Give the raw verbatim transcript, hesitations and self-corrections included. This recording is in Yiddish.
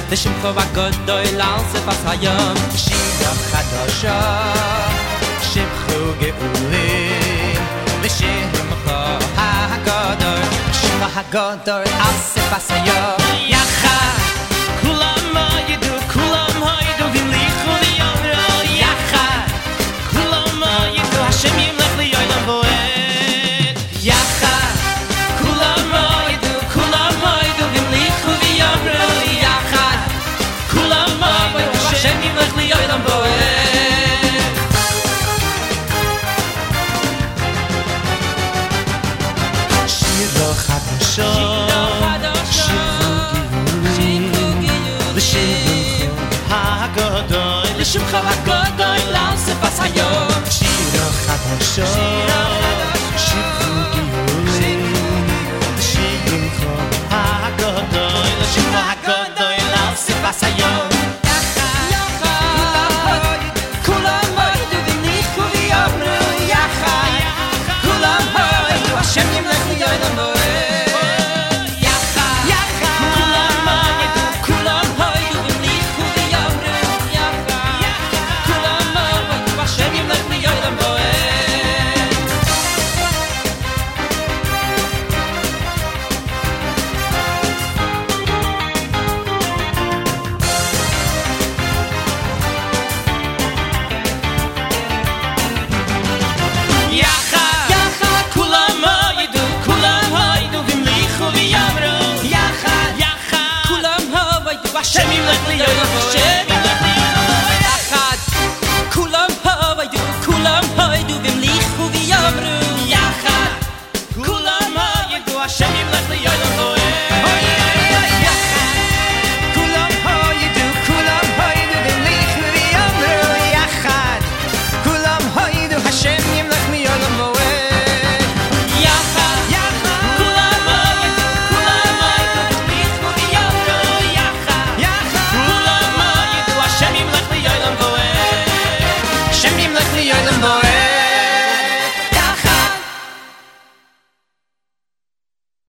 לשמחו הגדול על שפת היום שיר חדשה שמחו גאולים לשמחו הגדול שמחו הגדול על שפת היום יחד כולם ידעו כולם ידעו וליכו ליומרו יחד כולם ידעו השם ימלך ליום בועט יחד כולם ידעו כולם ידעו וליכו ליומרו יחד כולם ידעו השם ימלך ליום בועט שירו חדשו לשמחו הגדול על שפת היום שירו חדשו שירו גאולים לשמחו הגדול לשמחו הגדול על שפת היום יחד כולם ידעו וליכו ויאמרו יחד כולם ידעו השם ימלך ליום בועט השם ימלך ליום בועט